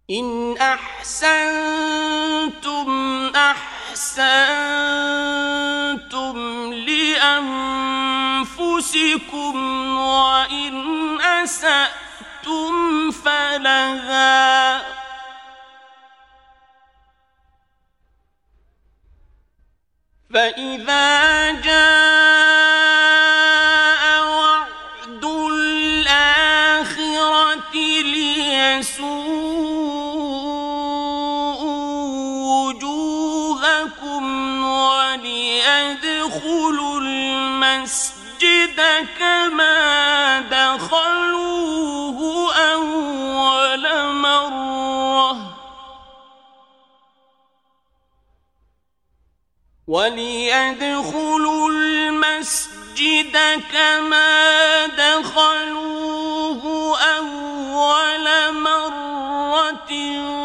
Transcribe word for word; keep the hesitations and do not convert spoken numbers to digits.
إن أحسنتم أحسنتم لأنفسكم وإن أسأتم فلها فإذا جاء وعد الآخرة ليسوءوا وجوهكم وليدخلوا المسجد كما دخلوه أول مرة وليدخلوا المسجد كما دخلوه أول مرة